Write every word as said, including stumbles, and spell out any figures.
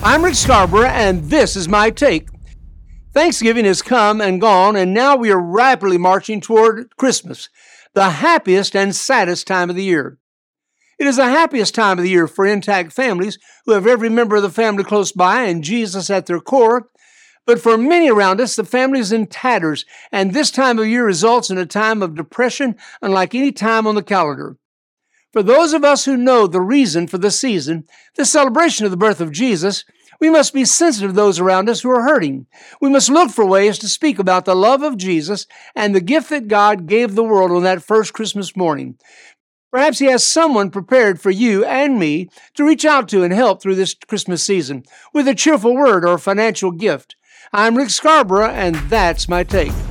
I'm Rick Scarborough, and this is my take. Thanksgiving has come and gone, and now we are rapidly marching toward Christmas, the happiest and saddest time of the year. It is the happiest time of the year for intact families who have every member of the family close by and Jesus at their core. But for many around us, the family is in tatters, and this time of year results in a time of depression unlike any time on the calendar. For those of us who know the reason for the season, the celebration of the birth of Jesus, we must be sensitive to those around us who are hurting. We must look for ways to speak about the love of Jesus and the gift that God gave the world on that first Christmas morning. Perhaps He has someone prepared for you and me to reach out to and help through this Christmas season with a cheerful word or a financial gift. I'm Rick Scarborough, and that's my take.